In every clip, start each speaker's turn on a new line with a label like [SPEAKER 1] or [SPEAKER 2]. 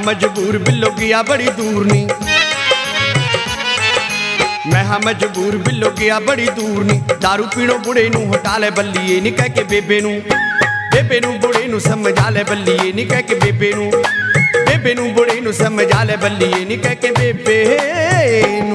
[SPEAKER 1] मजबूर बिल्लो गया बड़ी दूर नी, मैं हाँ मजबूर बिल्लो गया बड़ी दूर नी। दारू पीणो बुढ़े नू हटा ले बल्लीए नी कह के बेबे नू बुढ़े नू समझा ले बल्लीए नी कह के बेबे नू बुढ़े नू समझा ले बल्लीए नी कह के बेबे नू।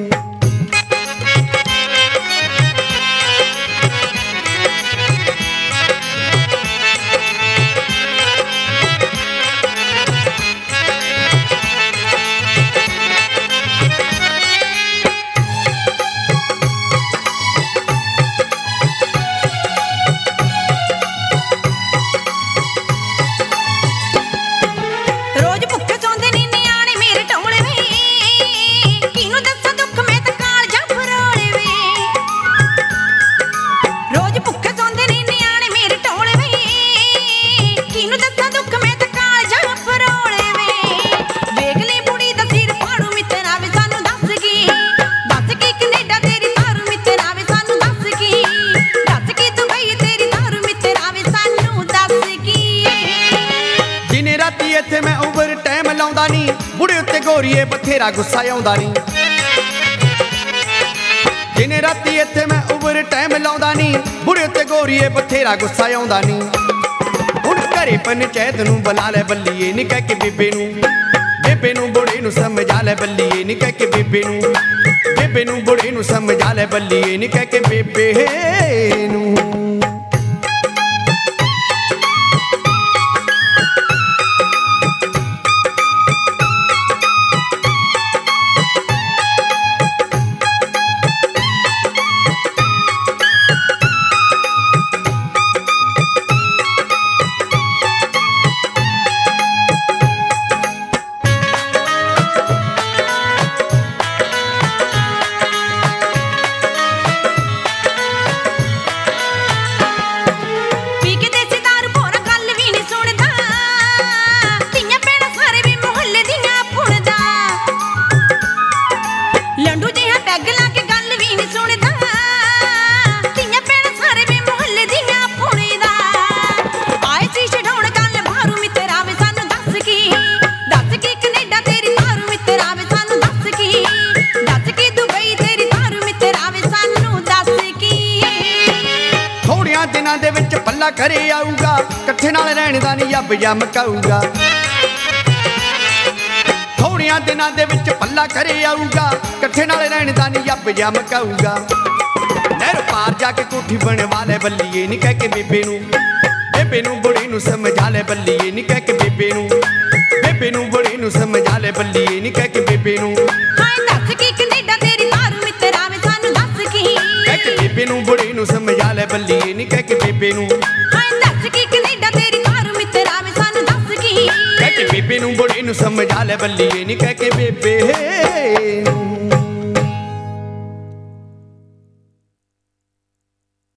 [SPEAKER 1] इत्थे मैं ओवर टाइम लाउंदा नी, बुढ़े उत्ते गोरीए बथेरा गुस्सा आउंदा नी। दिने राती इत्थे मैं ओवर टाइम लाउंदा नी, बुढ़े उत्ते गोरीए बथेरा गुस्सा आउंदा नी। हुण घरे पंचायत नू बुला ले बल्लीए नी कह के बेबे नू बुढ़े नू समझा ले बल्लीए नी कह के बेबे नू बुढ़े नू समझा ले बल्लीए नी कह के बेबे नू। दे विच पल्ला घरे आऊगा, कट्ठे नाल रहण दा नी अब या मकाऊगा। थोड़ियां दिनां दे विच पल्ला घरे आऊगा, कट्ठे नाल रहण दा नी अब या मकाऊगा। नहर पार जाके कोठी बनवा ले बल्लीए नी कह के बेबे नू बुढ़े नू समझा ले बल्लीए नी कह के बेबे नू बुढ़े नू समझा ले बल्लीए नी कह के बेबे नू।
[SPEAKER 2] हाय दस की कनेडा तेरी दारू मित्तरा वे सानू दस की,
[SPEAKER 1] कह के बेबे नू बुढ़े नू समझा ले बल्लीए नी कह के बेबे नू।
[SPEAKER 2] हाय दस की कनेडा तेरी दारू मित्तरा वे सानू दस की,
[SPEAKER 1] कह के बेबे नू बुढ़े नू समझा ले बल्लीए नी कह के बेबे नू।